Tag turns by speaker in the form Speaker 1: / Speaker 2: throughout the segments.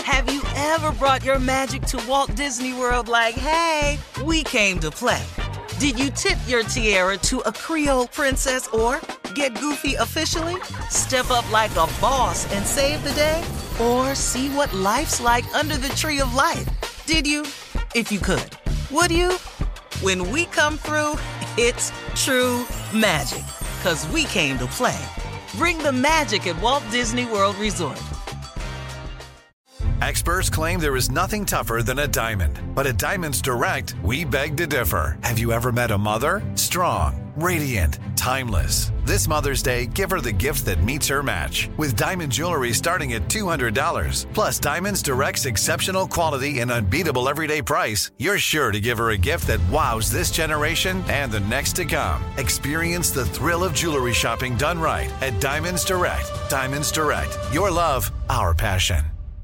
Speaker 1: Have you ever brought your magic to Walt Disney World like, hey, we came to play? Did you tip your tiara to a Creole princess or get goofy officially? Step up like a boss and save the day? Or see what life's like under the tree of life? Did you? If you could. Would you? When we come through, it's true magic. 'Cause we came to play. Bring the magic at Walt Disney World Resort.
Speaker 2: Experts claim there is nothing tougher than a diamond. But at Diamonds Direct, we beg to differ. Have you ever met a mother? Strong, radiant, timeless. This Mother's Day, give her the gift that meets her match. With diamond jewelry starting at $200. Plus Diamonds Direct's exceptional quality and unbeatable everyday price, you're sure to give her a gift that wows this generation and the next to come. Experience the thrill of jewelry shopping done right at Diamonds Direct. Diamonds Direct. Your love, our passion.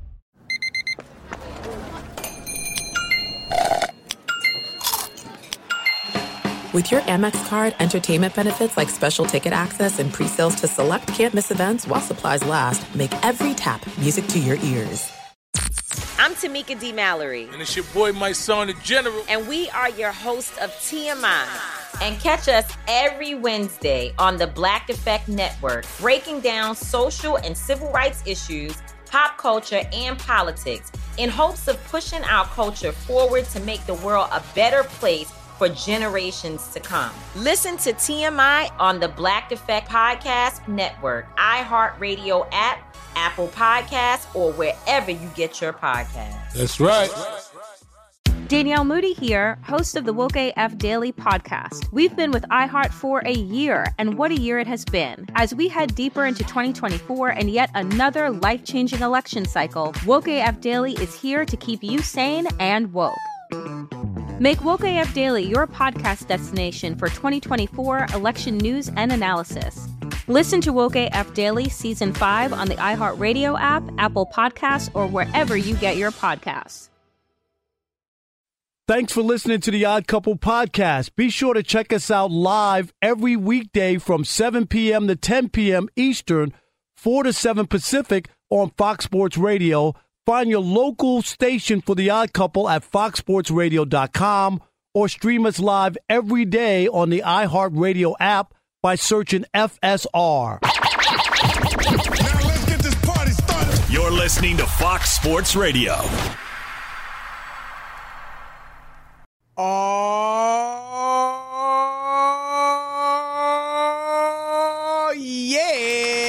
Speaker 3: With your Amex card, entertainment benefits like special ticket access and pre-sales to select can't-miss events while supplies last make every tap music to your ears.
Speaker 4: I'm Tamika D. Mallory.
Speaker 5: And it's your boy, my son, the General.
Speaker 4: And we are your hosts of TMI. And catch us every Wednesday on the Black Effect Network, breaking down social and civil rights issues, pop culture, and politics in hopes of pushing our culture forward to make the world a better place for generations to come. Listen to TMI on the Black Effect Podcast Network, iHeartRadio app, Apple Podcasts, or wherever you get your podcasts.
Speaker 5: That's right.
Speaker 6: Danielle Moody here, host of the Woke AF Daily podcast. We've been with iHeart for a year, and what a year it has been. As we head deeper into 2024 and yet another life-changing election cycle, Woke AF Daily is here to keep you sane and woke. Make Woke AF Daily your podcast destination for 2024 election news and analysis. Listen to Woke AF Daily Season 5 on the iHeartRadio app, Apple Podcasts, or wherever you get your podcasts.
Speaker 7: Thanks for listening to the Odd Couple podcast. Be sure to check us out live every weekday from 7 p.m. to 10 p.m. Eastern, 4 to 7 Pacific on Fox Sports Radio. Find your local station for The Odd Couple at foxsportsradio.com or stream us live every day on the iHeartRadio app by searching FSR.
Speaker 8: Now let's get this party started.
Speaker 9: You're listening to Fox Sports Radio.
Speaker 10: Oh, yeah.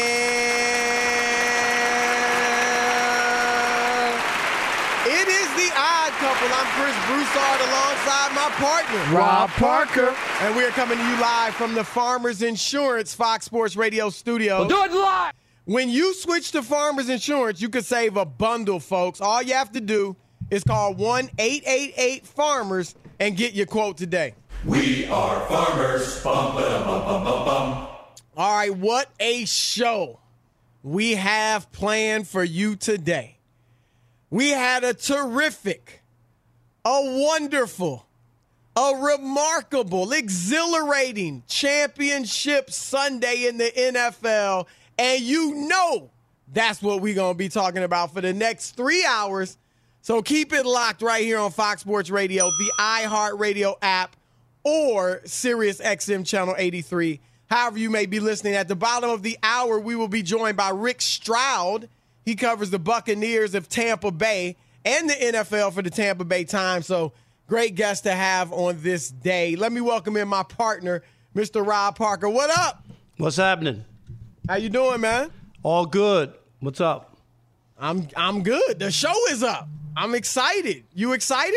Speaker 10: It is The Odd Couple. I'm Chris Broussard alongside my partner,
Speaker 7: Rob Parker.
Speaker 10: And we are coming to you live from the Farmers Insurance Fox Sports Radio studio.
Speaker 5: We'll do it live.
Speaker 10: When you switch to Farmers Insurance, you can save a bundle, folks. All you have to do is call 1-888-FARMERS and get your quote today.
Speaker 8: We are farmers. Bum, ba-dum, bum, bum, bum, bum.
Speaker 10: All right, what a show we have planned for you today. We had a terrific, a wonderful, a remarkable, exhilarating championship Sunday in the NFL. And you know that's what we're going to be talking about for the next 3 hours. So keep it locked right here on Fox Sports Radio, the iHeartRadio app, or Sirius XM Channel 83. However you may be listening. At the bottom of the hour, we will be joined by Rick Stroud. He covers the Buccaneers of Tampa Bay and the NFL for the Tampa Bay Times. So great guest to have on this day. Let me welcome in my partner, Mr. Rob Parker. What up?
Speaker 7: What's happening?
Speaker 10: How you doing, man?
Speaker 7: All good. What's up?
Speaker 10: I'm good. The show is up. I'm excited. You excited?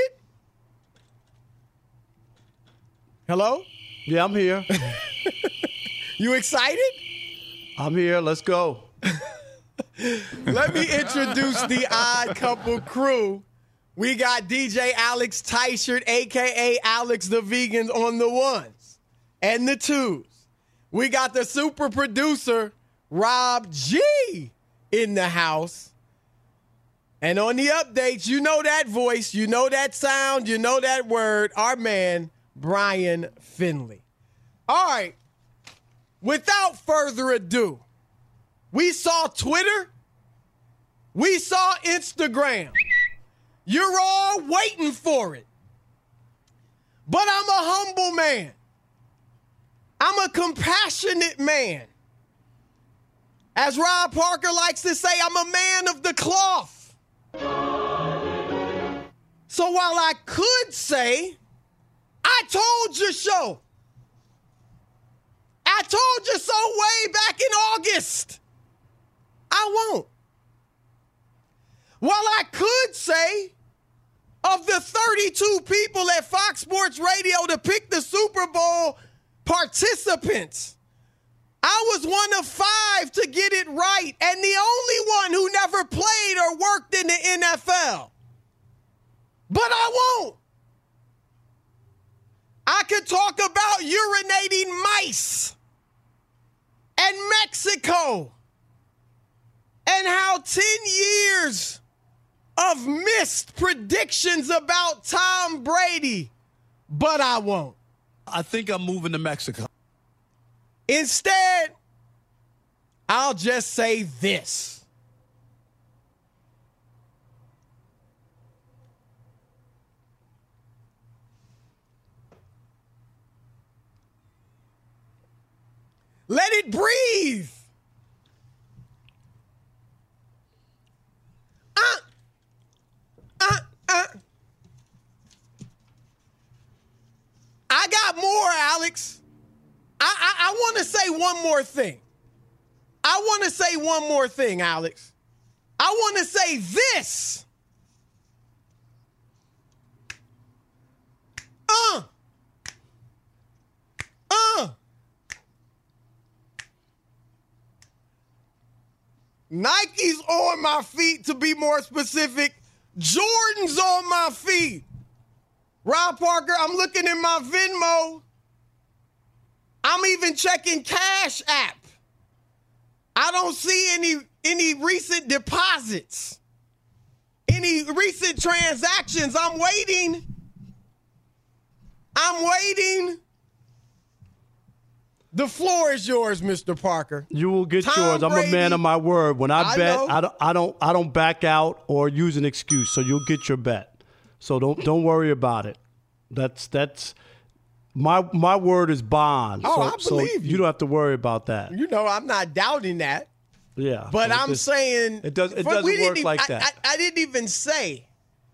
Speaker 10: Hello?
Speaker 7: Yeah, I'm here.
Speaker 10: You excited?
Speaker 7: I'm here. Let's go.
Speaker 10: Let me introduce the Odd Couple crew. We got DJ Alex Teichert, a.k.a. Alex the Vegans, on the ones and the twos. We got the super producer, Rob G, in the house. And on the updates, you know that voice, you know that sound, you know that word, our man, Brian Finley. All right, without further ado, we saw Twitter. We saw Instagram. You're all waiting for it. But I'm a humble man. I'm a compassionate man. As Rob Parker likes to say, I'm a man of the cloth. So while I could say, I told you so. I told you so way back in August. I won't. While I could say, of the 32 people at Fox Sports Radio to pick the Super Bowl participants, I was one of 5 to get it right, and the only one who never played or worked in the NFL. But I won't. I could talk about urinating mice and Mexico and how 10 years of missed predictions about Tom Brady, but I won't.
Speaker 7: I think I'm moving to Mexico.
Speaker 10: Instead, I'll just say this. Let it breathe. I got more, Alex. I want to say one more thing. Alex. I want to say this. Nike's on my feet, to be more specific. Jordan's on my feet. Rob Parker, I'm looking in my Venmo. I'm even checking Cash App. I don't see any recent deposits, any recent transactions. I'm waiting. The floor is yours, Mr. Parker.
Speaker 7: You will get
Speaker 10: Tom
Speaker 7: yours. I'm
Speaker 10: Brady,
Speaker 7: a man of my word. When I bet,
Speaker 10: know.
Speaker 7: I don't back out or use an excuse. So you'll get your bet. So don't worry about it. That's my word is bond.
Speaker 10: Oh,
Speaker 7: I
Speaker 10: believe you.
Speaker 7: You don't have to worry about that.
Speaker 10: You know, I'm not doubting that.
Speaker 7: Yeah,
Speaker 10: but I'm saying
Speaker 7: it doesn't work like that.
Speaker 10: I didn't even say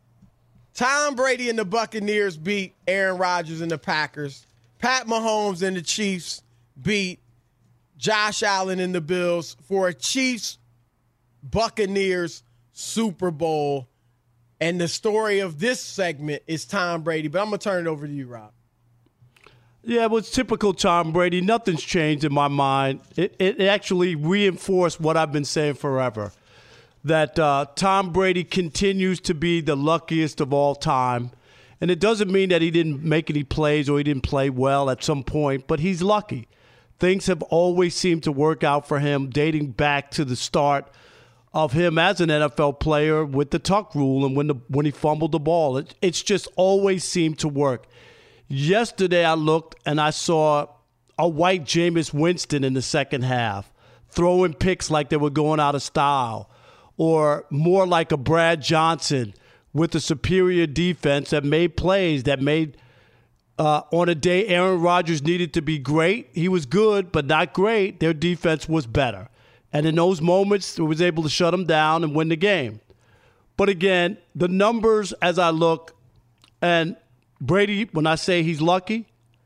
Speaker 10: Tom Brady and the Buccaneers beat Aaron Rodgers and the Packers. Pat Mahomes and the Chiefs beat Josh Allen and the Bills for a Chiefs-Buccaneers Super Bowl. And the story of this segment is Tom Brady. But I'm going to turn it over to you, Rob.
Speaker 7: Yeah, it was typical Tom Brady. Nothing's changed in my mind. It actually reinforced what I've been saying forever, that Tom Brady continues to be the luckiest of all time. And it doesn't mean that he didn't make any plays or he didn't play well at some point, but he's lucky. Things have always seemed to work out for him, dating back to the start of him as an NFL player with the tuck rule and when he fumbled the ball. It's just always seemed to work. Yesterday I looked and I saw a white Jameis Winston in the second half, throwing picks like they were going out of style, or more like a Brad Johnson with a superior defense that made plays, that made on a day Aaron Rodgers needed to be great. He was good, but not great. Their defense was better. And in those moments, it was able to shut them down and win the game. But again, the numbers as I look, and Brady, when I say he's lucky,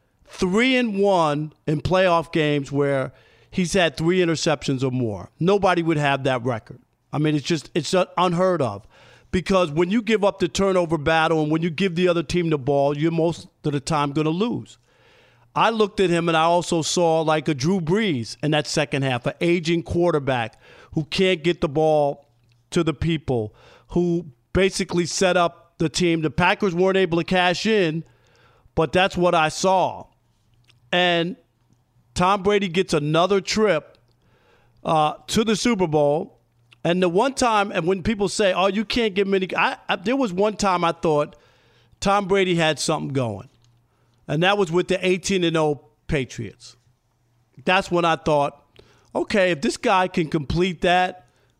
Speaker 7: 3-1 in playoff games where he's had 3 interceptions or more. Nobody would have that record. I mean, it's unheard of. Because when you give up the turnover battle and when you give the other team the ball, you're most of the time going to lose. I looked at him and I also saw like a Drew Brees in that second half, an aging quarterback who can't get the ball to the people, who basically set up the team. The Packers weren't able to cash in, but that's what I saw. And Tom Brady gets another trip to the Super Bowl. And the one time, and when people say, oh, you can't give many, there was one time I thought Tom Brady had something going. And that was with the 18-0 Patriots. That's when I thought, okay, if this guy can complete that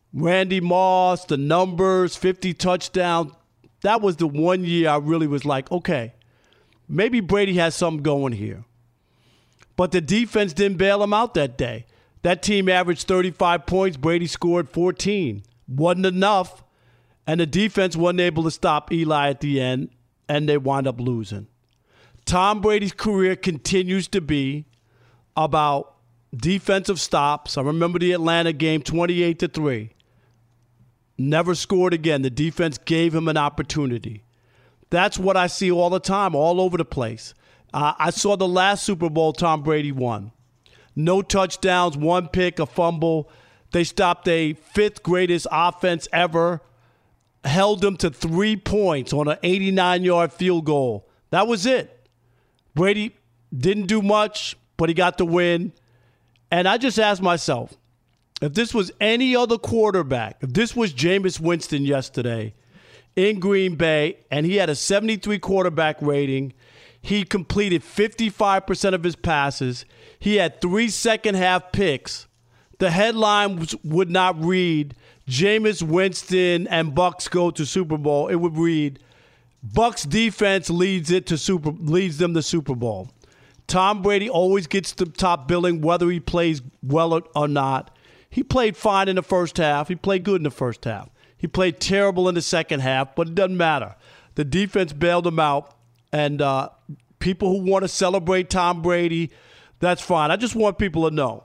Speaker 7: Randy Moss, the numbers, 50 touchdowns. That was the one year I really was like, okay, maybe Brady has something going here. But the defense didn't bail him out that day. That team averaged 35 points. Brady scored 14. Wasn't enough. And the defense wasn't able to stop Eli at the end, and they wound up losing. Tom Brady's career continues to be about defensive stops. I remember the Atlanta game, 28-3. Never scored again. The defense gave him an opportunity. That's what I see all the time, all over the place. I saw the last Super Bowl Tom Brady won. No touchdowns, one pick, a fumble. They stopped a fifth greatest offense ever, held them to 3 points on an 89-yard field goal. That was it. Brady didn't do much, but he got the win. And I just asked myself, if this was any other quarterback, if this was Jameis Winston yesterday in Green Bay, and he had a 73 quarterback rating, he completed 55% of his passes, he had 3 second-half picks, the headline would not read, Jameis Winston and Bucs go to Super Bowl. It would read, Bucs defense leads them to Super Bowl. Tom Brady always gets the top billing, whether he plays well or not. He played fine in the first half. He played good in the first half. He played terrible in the second half, but it doesn't matter. The defense bailed him out, and people who want to celebrate Tom Brady, that's fine. I just want people to know.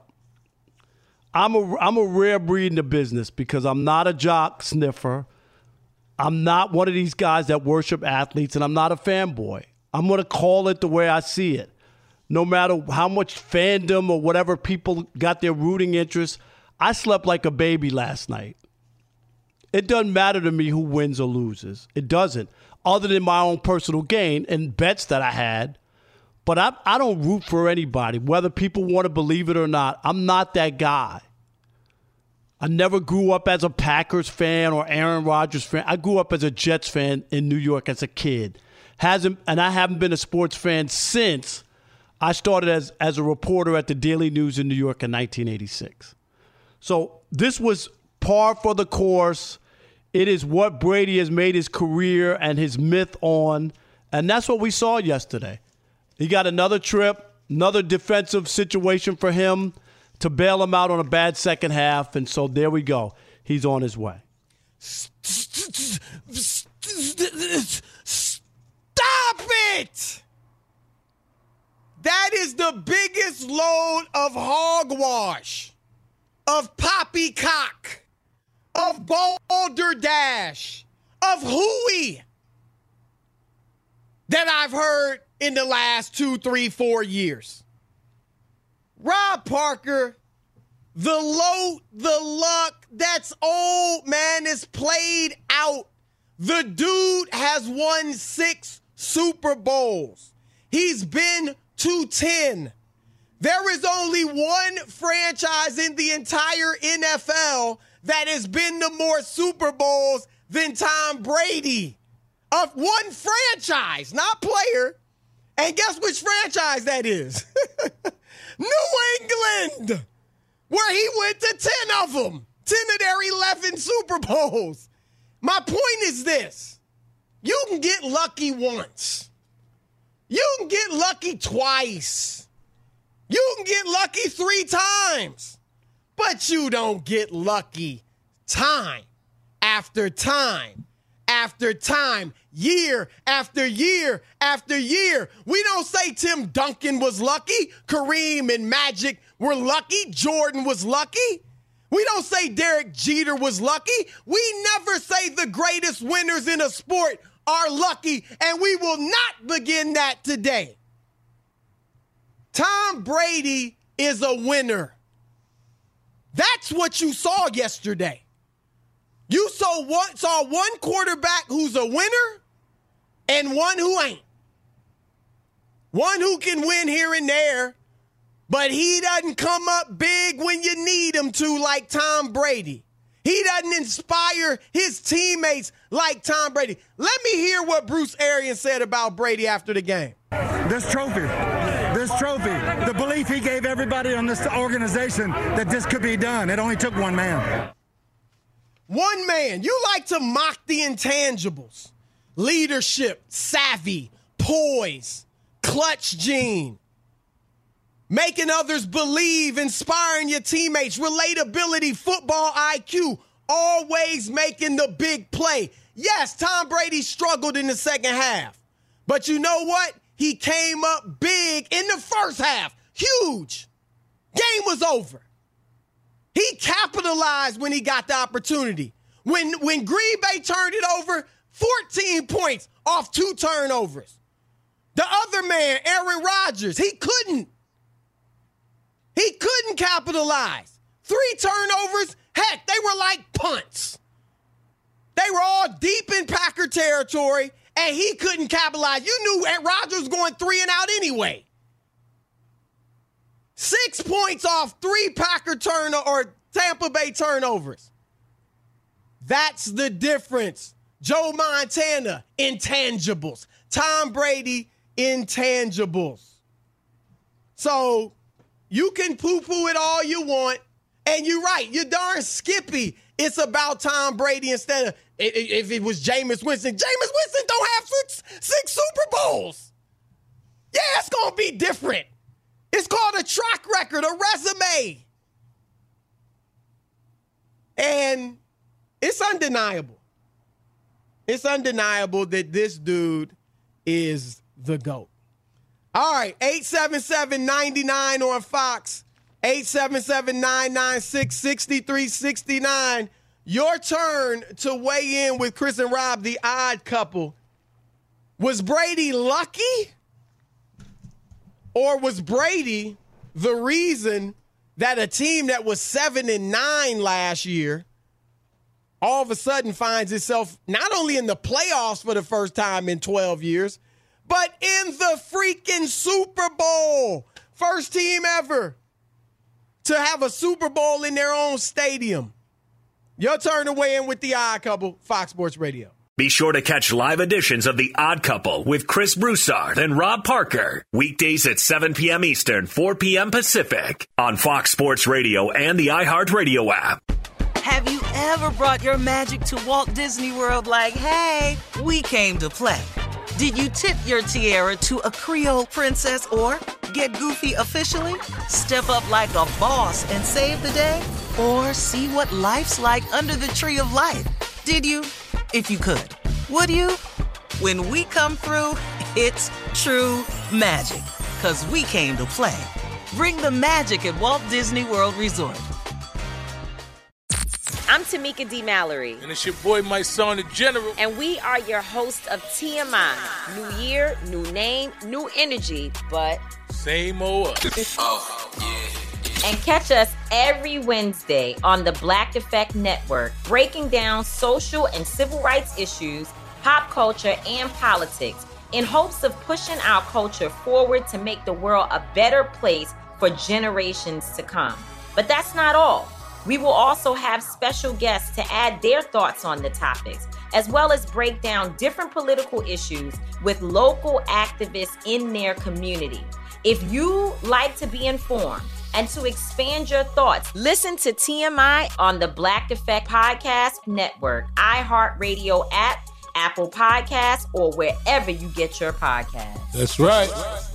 Speaker 7: I'm a rare breed in the business because I'm not a jock sniffer. I'm not one of these guys that worship athletes, and I'm not a fanboy. I'm going to call it the way I see it. No matter how much fandom or whatever people got their rooting interest, I slept like a baby last night. It doesn't matter to me who wins or loses. It doesn't, other than my own personal gain and bets that I had. But I don't root for anybody, whether people want to believe it or not. I'm not that guy. I never grew up as a Packers fan or Aaron Rodgers fan. I grew up as a Jets fan in New York as a kid. And I haven't been a sports fan since I started as a reporter at the Daily News in New York in 1986. So this was par for the course. It is what Brady has made his career and his myth on, and that's what we saw yesterday. He got another trip, another defensive situation for him to bail him out on a bad second half, and so there we go. He's on his way.
Speaker 10: Stop it! That is the biggest load of hogwash, of poppycock, of balderdash, of hooey that I've heard in the last 2, 3, 4 years. Rob Parker, the luck, that's old, man. It's played out. The dude has won 6 Super Bowls. He's been to 10. There is only one franchise in the entire NFL that has been to more Super Bowls than Tom Brady. Of one franchise, not player. And guess which franchise that is? New England, where he went to 10 of them. 10 of their 11 Super Bowls. My point is this. You can get lucky once. You can get lucky twice. You can get lucky 3 times. But you don't get lucky time after time after time, year after year after year. We don't say Tim Duncan was lucky, Kareem and Magic were lucky, Jordan was lucky. We don't say Derek Jeter was lucky. We never say the greatest winners in a sport are lucky, and we will not begin that today. Tom Brady is a winner. That's what you saw yesterday. You saw one quarterback who's a winner and one who ain't. One who can win here and there, but he doesn't come up big when you need him to like Tom Brady. He doesn't inspire his teammates like Tom Brady. Let me hear what Bruce Arians said about Brady after the game.
Speaker 11: This trophy, the belief he gave everybody on this organization that this could be done. It only took one man.
Speaker 10: One man. You like to mock the intangibles. Leadership, savvy, poise, clutch gene. Making others believe, inspiring your teammates, relatability, football IQ, always making the big play. Yes, Tom Brady struggled in the second half. But you know what? He came up big in the first half. Huge. Game was over. He capitalized when he got the opportunity. When Green Bay turned it over, 14 points off 2 turnovers. The other man, Aaron Rodgers, he couldn't capitalize. 3 turnovers, heck, they were like punts. They were all deep in Packer territory, and he couldn't capitalize. You knew Aaron Rodgers was going 3 and out anyway. 6 points off 3 Packer or Tampa Bay turnovers. That's the difference. Joe Montana, intangibles. Tom Brady, intangibles. So you can poo-poo it all you want, and you're right. You're darn skippy. It's about Tom Brady instead of if it was Jameis Winston. Jameis Winston don't have 6 Super Bowls. Yeah, it's going to be different. It's called a track record, a resume. And it's undeniable. It's undeniable that this dude is the GOAT. All right, 877-99 on Fox, 877-996-6369. Your turn to weigh in with Chris and Rob, the odd couple. Was Brady lucky? Or was Brady the reason that a team that was 7-9 last year all of a sudden finds itself not only in the playoffs for the first time in 12 years, but in the freaking Super Bowl? First team ever to have a Super Bowl in their own stadium. Your turn to weigh in with the odd couple, Fox Sports Radio.
Speaker 9: Be sure to catch live editions of The Odd Couple with Chris Broussard and Rob Parker. Weekdays at 7 p.m. Eastern, 4 p.m. Pacific on Fox Sports Radio and the iHeartRadio app.
Speaker 1: Have you ever brought your magic to Walt Disney World like, hey, we came to play? Did you tip your tiara to a Creole princess or get goofy officially? Step up like a boss and save the day? Or see what life's like under the tree of life? Did you? If you could. Would you? When we come through, it's true magic. 'Cause we came to play. Bring the magic at Walt Disney World Resort.
Speaker 4: I'm Tamika D. Mallory.
Speaker 5: And it's your boy, my son, the General.
Speaker 4: And we are your host of TMI. New year, new name, new energy, but
Speaker 5: same old us.
Speaker 4: Oh, yeah. And catch us every Wednesday on the Black Effect Network, breaking down social and civil rights issues, pop culture, and politics in hopes of pushing our culture forward to make the world a better place for generations to come. But that's not all. We will also have special guests to add their thoughts on the topics, as well as break down different political issues with local activists in their community. If you like to be informed and to expand your thoughts, listen to TMI on the Black Effect Podcast Network, iHeartRadio app, Apple Podcasts, or wherever you get your podcasts.
Speaker 5: That's right.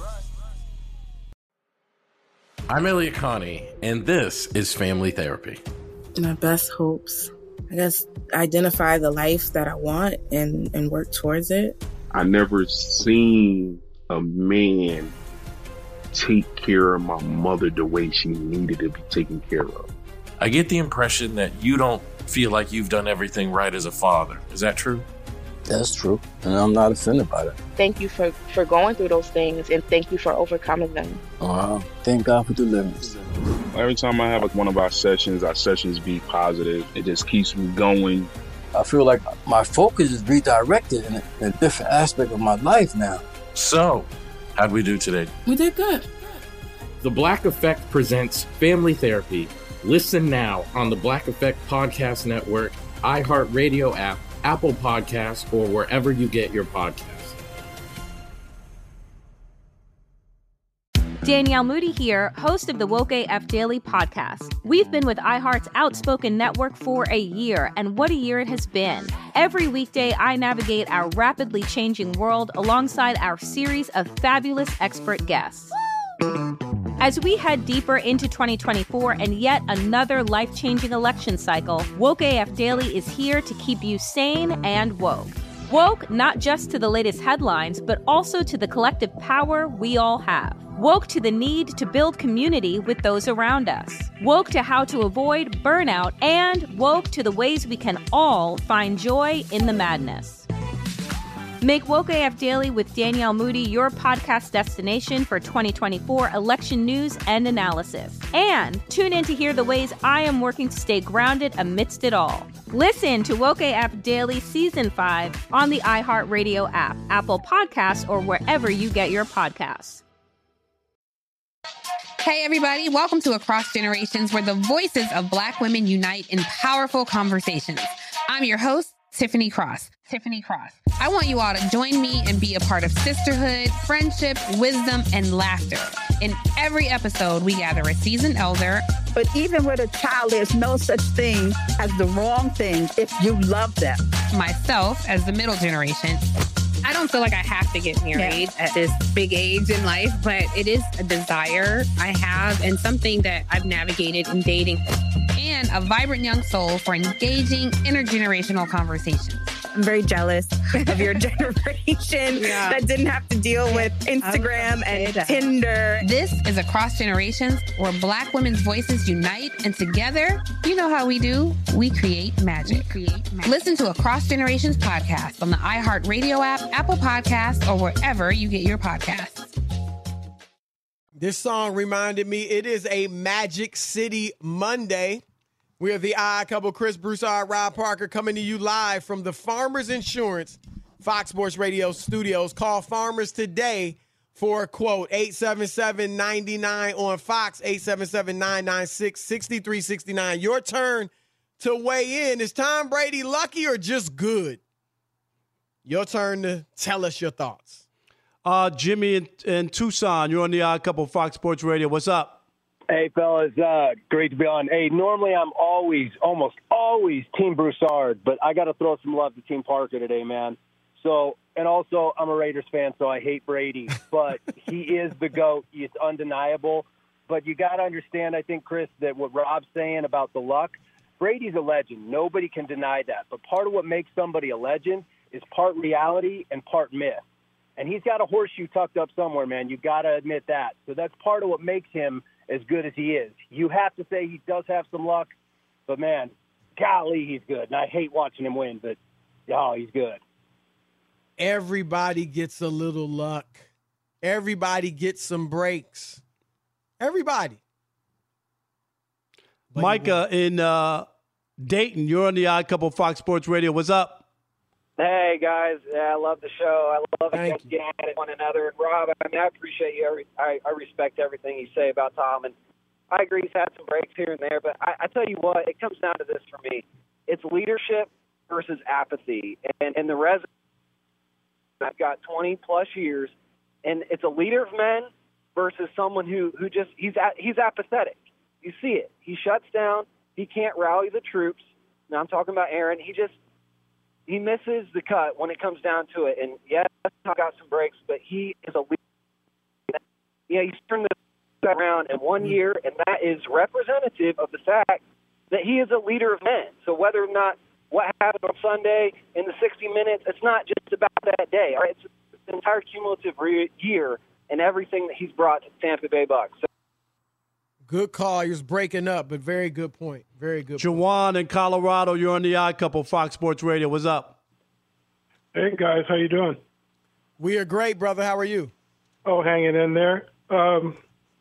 Speaker 12: I'm Elliot Connie, and this is Family Therapy.
Speaker 13: My best hopes, I guess, identify the life that I want and work towards it.
Speaker 14: I never seen a man take care of my mother the way she needed to be taken care of.
Speaker 12: I get the impression that you don't feel like you've done everything right as a father. Is that true?
Speaker 15: That's true, and I'm not offended by that.
Speaker 16: Thank you for going through those things, and thank you for overcoming them.
Speaker 15: Wow. Thank God for deliverance.
Speaker 14: Every time I have one of our sessions be positive. It just keeps me going.
Speaker 15: I feel like my focus is redirected in a different aspect of my life now.
Speaker 12: So, how'd we do today?
Speaker 13: We did good.
Speaker 17: The Black Effect presents Family Therapy. Listen now on the Black Effect Podcast Network, iHeartRadio app, Apple Podcasts, or wherever you get your podcasts.
Speaker 6: Danielle Moody here, host of the Woke AF Daily podcast. We've been with iHeart's Outspoken Network for a year, and what a year it has been. Every weekday, I navigate our rapidly changing world alongside our series of fabulous expert guests. As we head deeper into 2024 and yet another life-changing election cycle, Woke AF Daily is here to keep you sane and woke. Woke not just to the latest headlines, but also to the collective power we all have. Woke to the need to build community with those around us. Woke to how to avoid burnout, and woke to the ways we can all find joy in the madness. Make Woke AF Daily with Danielle Moody your podcast destination for 2024 election news and analysis. And tune in to hear the ways I am working to stay grounded amidst it all. Listen to Woke AF Daily Season 5 on the iHeartRadio app, Apple Podcasts, or wherever you get your podcasts.
Speaker 18: Hey, everybody. Welcome to Across Generations, where the voices of Black women unite in powerful conversations. I'm your host, Tiffany Cross. I want you all to join me and be a part of sisterhood, friendship, wisdom, and laughter. In every episode, we gather a seasoned elder.
Speaker 19: But even with a child, there's no such thing as the wrong thing if you love them.
Speaker 18: Myself, as the middle generation. I don't feel like I have to get married at this big age in life, but it is a desire I have and something that I've navigated in dating. And a vibrant young soul for engaging intergenerational conversations.
Speaker 20: I'm very jealous of your generation that didn't have to deal with Instagram and Tinder.
Speaker 18: This is Across Generations, where Black women's voices unite, and together, you know how we do, we create magic. Listen to Across Generations podcast on the iHeartRadio app, Apple Podcasts, or wherever you get your podcasts.
Speaker 10: This song reminded me it is a Magic City Monday. We are the odd couple, Chris Broussard, Rob Parker, coming to you live from the Farmers Insurance Fox Sports Radio studios. Call Farmers today for a quote, 877-99 on Fox, 877-996-6369. Your turn to weigh in. Is Tom Brady lucky or just good? Your turn to tell us your thoughts.
Speaker 7: Jimmy in Tucson, you're on the odd couple, Fox Sports Radio. What's up?
Speaker 21: Hey, fellas, great to be on. Hey, normally I'm almost always Team Broussard, but I got to throw some love to Team Parker today, man. So, and also I'm a Raiders fan, so I hate Brady, but he is the GOAT. It's undeniable. But you got to understand, I think, Chris, that what Rob's saying about the luck, Brady's a legend. Nobody can deny that. But part of what makes somebody a legend is part reality and part myth. And he's got a horseshoe tucked up somewhere, man. You got to admit that. So that's part of what makes him as good as he is. You have to say he does have some luck, but, man, golly, he's good. And I hate watching him win, but, he's good.
Speaker 10: Everybody gets a little luck. Everybody gets some breaks. Everybody.
Speaker 7: But Micah in Dayton, you're on the odd couple, Fox Sports Radio. What's up?
Speaker 22: Hey, guys. Yeah, I love the show. I love getting at one another. And, Rob, I appreciate you. I respect everything you say about Tom. And I agree he's had some breaks here and there. But I tell you what, it comes down to this for me. It's leadership versus apathy. And the resume, I've got 20-plus years. And it's a leader of men versus someone who just he's apathetic. You see it. He shuts down. He can't rally the troops. Now I'm talking about Aaron. He misses the cut when it comes down to it. And, yes, I got some breaks, but he is a leader. Yeah, he's turned this around in 1 year, and that is representative of the fact that he is a leader of men. So whether or not what happened on Sunday in the 60 Minutes, it's not just about that day. All right? It's an entire cumulative year and everything that he's brought to Tampa Bay Bucks. So,
Speaker 10: good call. He was breaking up, but very good point. Very good
Speaker 7: Jawan in Colorado, you're on the odd couple, Fox Sports Radio. What's up?
Speaker 23: Hey, guys. How you doing?
Speaker 10: We are great, brother. How are you?
Speaker 23: Oh, hanging in there. I'm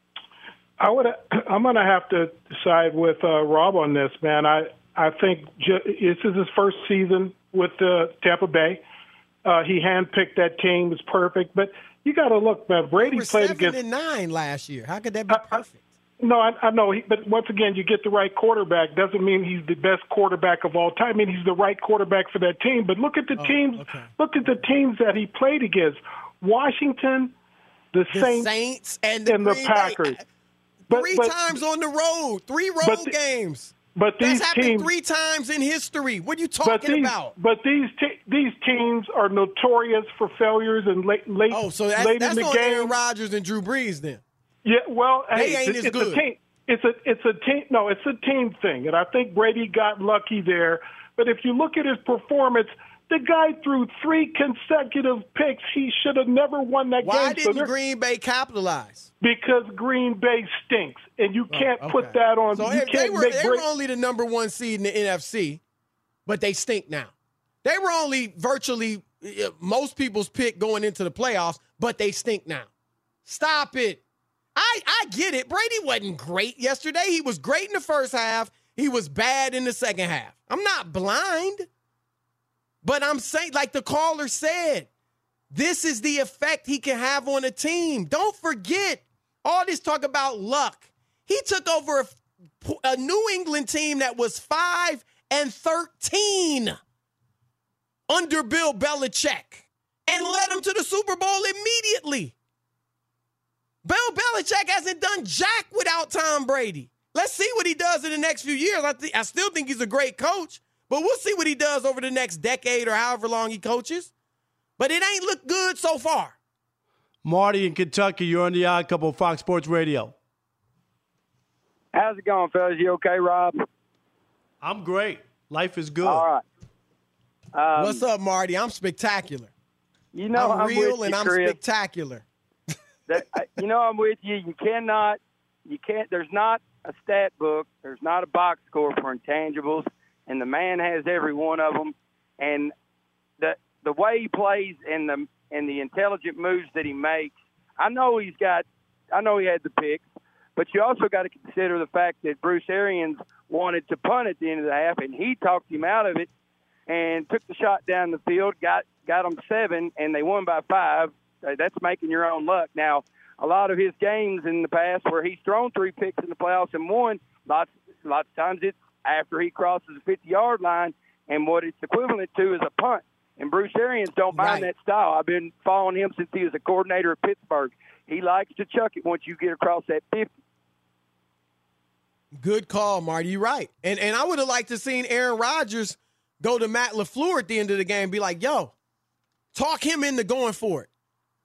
Speaker 23: going to have to side with Rob on this, man. I think this is his first season with Tampa Bay. He handpicked that team. It's perfect. But you got to look, man. Brady played against
Speaker 10: 7-9 last year. How could that be perfect?
Speaker 23: No, I know. But once again, you get the right quarterback. Doesn't mean he's the best quarterback of all time. I mean, he's the right quarterback for that team. But look at the teams. Okay. Look at the teams that he played against: Washington, the
Speaker 10: Saints and the
Speaker 23: Packers.
Speaker 10: Three times on the road, 3 road games.
Speaker 23: But these
Speaker 10: That's happened
Speaker 23: teams
Speaker 10: 3 times in history. What are you talking about?
Speaker 23: But these teams are notorious for failures and late
Speaker 10: Oh, so that's
Speaker 23: in the
Speaker 10: on
Speaker 23: game.
Speaker 10: Aaron Rodgers and Drew Brees then.
Speaker 23: Yeah, well,
Speaker 10: they
Speaker 23: hey,
Speaker 10: ain't as good.
Speaker 23: It's a team. No, it's a team thing, and I think Brady got lucky there. But if you look at his performance, the guy threw 3 consecutive picks. He should have never won that game.
Speaker 10: Why didn't Green Bay capitalize?
Speaker 23: Because Green Bay stinks, and you can't put that on.
Speaker 10: So
Speaker 23: you
Speaker 10: they were only the number 1 seed in the NFC, but they stink now. They were only virtually most people's pick going into the playoffs, but they stink now. Stop it. I get it. Brady wasn't great yesterday. He was great in the first half. He was bad in the second half. I'm not blind. But I'm saying, like the caller said, this is the effect he can have on a team. Don't forget all this talk about luck. He took over a New England team that was 5-13 under Bill Belichick and led them to the Super Bowl immediately. Bill Belichick hasn't done jack without Tom Brady. Let's see what he does in the next few years. I still think he's a great coach. But we'll see what he does over the next decade or however long he coaches. But it ain't looked good so far.
Speaker 7: Marty in Kentucky, you're on the Odd Couple, Fox Sports Radio.
Speaker 2: How's it going, fellas? You okay, Rob?
Speaker 7: I'm great. Life is good.
Speaker 2: All right.
Speaker 10: What's up, Marty? I'm spectacular.
Speaker 2: You know,
Speaker 10: I'm real and I'm
Speaker 2: Chris.
Speaker 10: spectacular.
Speaker 2: I'm with you. You can't, there's not a stat book. There's not a box score for intangibles. And the man has every one of them, and the way he plays and the intelligent moves that he makes. I know he had the picks, but you also got to consider the fact that Bruce Arians wanted to punt at the end of the half, and he talked him out of it and took the shot down the field, got them 7, and they won by 5. That's making your own luck. Now, a lot of his games in the past where he's thrown 3 picks in the playoffs and won, lots of times it's after he crosses the 50-yard line, and what it's equivalent to is a punt. And Bruce Arians don't mind that style. I've been following him since he was a coordinator at Pittsburgh. He likes to chuck it once you get across that 50.
Speaker 10: Good call, Marty. You're right. And I would have liked to seen Aaron Rodgers go to Matt LaFleur at the end of the game and be like, yo, talk him into going for it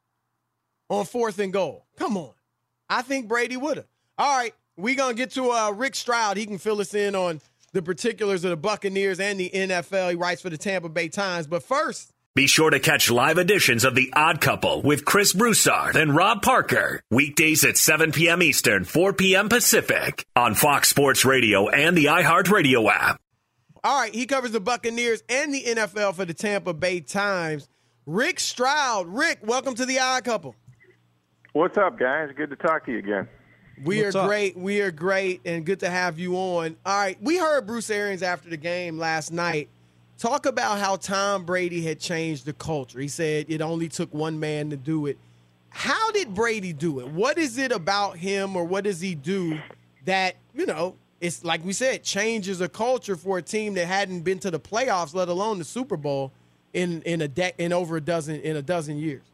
Speaker 10: on 4th and goal. Come on. I think Brady would have. All right, we're going to get to Rick Stroud. He can fill us in on the particulars of the Buccaneers and the NFL. He writes for the Tampa Bay Times. But first,
Speaker 9: be sure to catch live editions of The Odd Couple with Chris Broussard and Rob Parker. Weekdays at 7 p.m. Eastern, 4 p.m. Pacific on Fox Sports Radio and the iHeartRadio app.
Speaker 10: All right, he covers the Buccaneers and the NFL for the Tampa Bay Times. Rick Stroud. Rick, welcome to The Odd Couple.
Speaker 3: What's up, guys? Good to talk to you again.
Speaker 10: We are great. We are great, and good to have you on. All right, we heard Bruce Arians after the game last night talk about how Tom Brady had changed the culture. He said it only took one man to do it. How did Brady do it? What is it about him, or what does he do that, it's like we said, changes a culture for a team that hadn't been to the playoffs, let alone the Super Bowl, in a dozen years?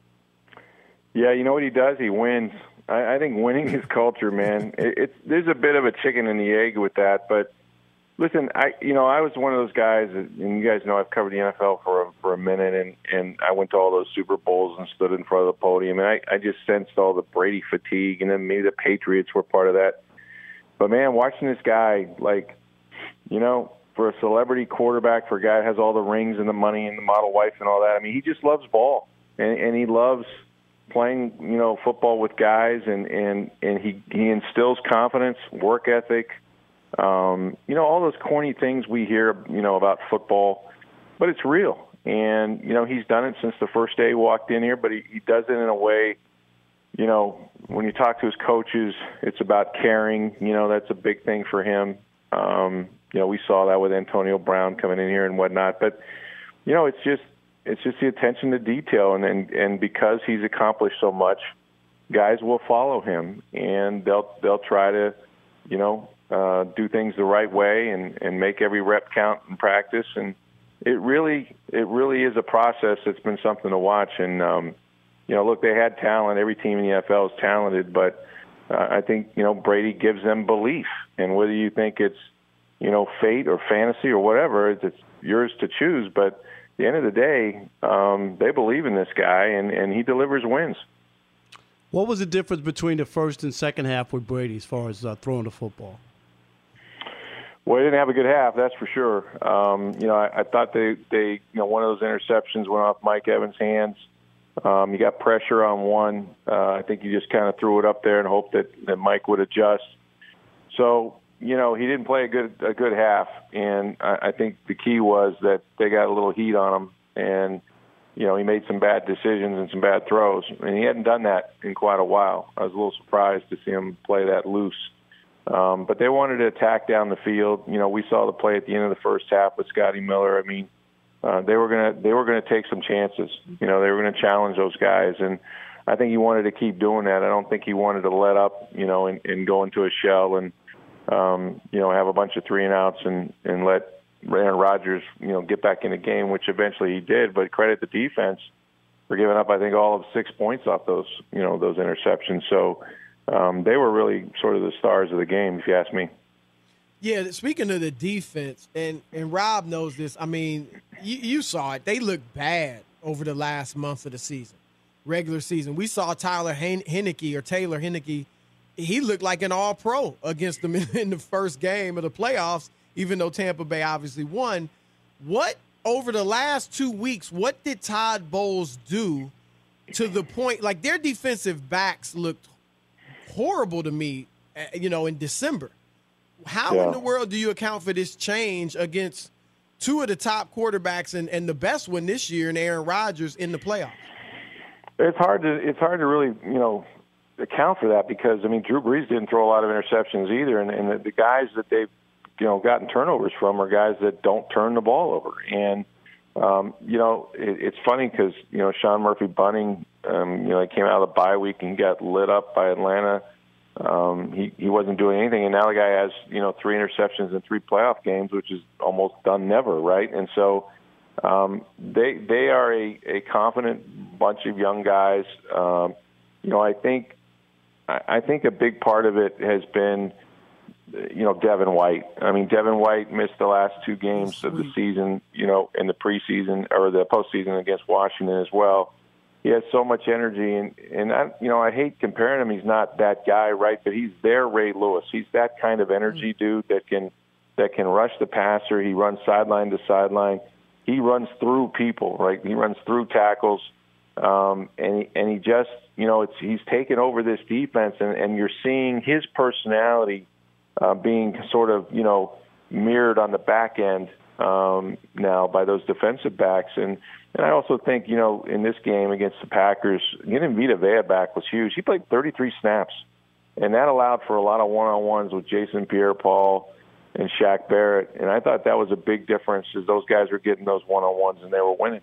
Speaker 3: Yeah, you know what he does? He wins. I think winning is culture, man. There's a bit of a chicken and the egg with that. But listen, I was one of those guys, and you guys know I've covered the NFL for a minute, and I went to all those Super Bowls and stood in front of the podium, and I just sensed all the Brady fatigue, and then maybe the Patriots were part of that. But man, watching this guy, for a celebrity quarterback, for a guy that has all the rings and the money and the model wife and all that, I mean, he just loves ball, and he loves playing, football with guys, and he instills confidence, work ethic, all those corny things we hear, about football, but it's real. And, he's done it since the first day he walked in here, but he does it in a way, when you talk to his coaches, it's about caring, that's a big thing for him. We saw that with Antonio Brown coming in here and whatnot, but, it's just the attention to detail, and because he's accomplished so much, guys will follow him, and they'll try to, do things the right way and make every rep count in practice. And it really is a process that's been something to watch. And look, they had talent. Every team in the NFL is talented, but I think, Brady gives them belief. And whether you think it's, fate or fantasy or whatever, it's yours to choose. But at the end of the day, they believe in this guy, and he delivers wins.
Speaker 7: What was the difference between the first and second half with Brady as far as throwing the football?
Speaker 3: Well, he didn't have a good half, that's for sure. I thought they one of those interceptions went off Mike Evans' hands. You got pressure on one. I think you just kind of threw it up there and hoped that Mike would adjust. So, he didn't play a good half, and I think the key was that they got a little heat on him, and he made some bad decisions and some bad throws, and he hadn't done that in quite a while. I was a little surprised to see him play that loose. But they wanted to attack down the field. We saw the play at the end of the first half with Scotty Miller. I mean, they were gonna take some chances. They were gonna challenge those guys, and I think he wanted to keep doing that. I don't think he wanted to let up, and go into a shell and have a bunch of 3-and-outs and let Aaron Rodgers, get back in the game, which eventually he did. But credit the defense for giving up, I think, all of 6 points off those interceptions. So. They were really sort of the stars of the game, if you ask me.
Speaker 10: Yeah, speaking of the defense, and Rob knows this, I mean, you saw it. They looked bad over the last month of the season, regular season. We saw Taylor Heinicke. He looked like an all-pro against them in the first game of the playoffs, even though Tampa Bay obviously won. Over the last 2 weeks, what did Todd Bowles do to the point, like their defensive backs looked horrible to me, in December. How in the world do you account for this change against two of the top quarterbacks and the best one this year in Aaron Rodgers in the playoffs?
Speaker 3: It's hard to really, account for that because, Drew Brees didn't throw a lot of interceptions either, and the guys that they've, gotten turnovers from are guys that don't turn the ball over. And, it's funny because, Sean Murphy-Bunting, he came out of the bye week and got lit up by Atlanta. He wasn't doing anything, and now the guy has, 3 interceptions in 3 playoff games, which is almost done never, right? And so they are a confident bunch of young guys. I think a big part of it has been, Devin White. Devin White missed the last 2 games of the season, in the preseason or the postseason against Washington as well. He has so much energy, and I hate comparing him. He's not that guy, right? But he's their Ray Lewis. He's that kind of energy dude that can rush the passer. He runs sideline to sideline. He runs through people, right? He runs through tackles, and he just, he's taken over this defense, and you're seeing his personality being sort of, mirrored on the back end now by those defensive backs. And I also think, in this game against the Packers, getting Vita Vea back was huge. He played 33 snaps, and that allowed for a lot of one-on-ones with Jason Pierre-Paul and Shaq Barrett. And I thought that was a big difference as those guys were getting those one-on-ones and they were winning.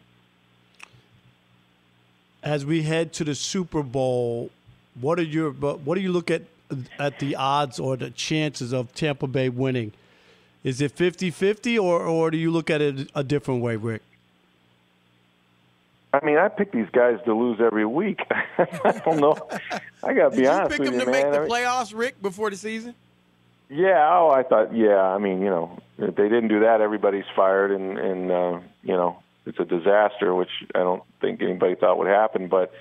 Speaker 7: As we head to the Super Bowl, what do you look at the odds or the chances of Tampa Bay winning? Is it 50-50 or do you look at it a different way, Rick?
Speaker 3: I pick these guys to lose every week. I don't know. I got to be honest with you, man. Did you pick them to make
Speaker 10: the playoffs, Rick, before the season?
Speaker 3: Yeah. Oh, I thought, yeah. If they didn't do that, everybody's fired, and it's a disaster, which I don't think anybody thought would happen. But,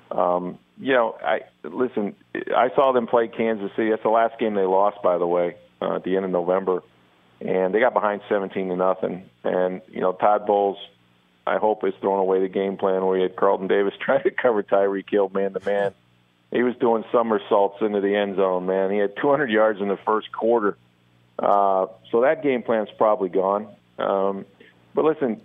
Speaker 3: I saw them play Kansas City. That's the last game they lost, by the way, at the end of November. And they got behind 17-0. And, Todd Bowles, I hope, is throwing away the game plan where he had Carlton Davis trying to cover Tyreek Hill man-to-man. He was doing somersaults into the end zone, man. He had 200 yards in the first quarter. So that game plan's probably gone. But listen,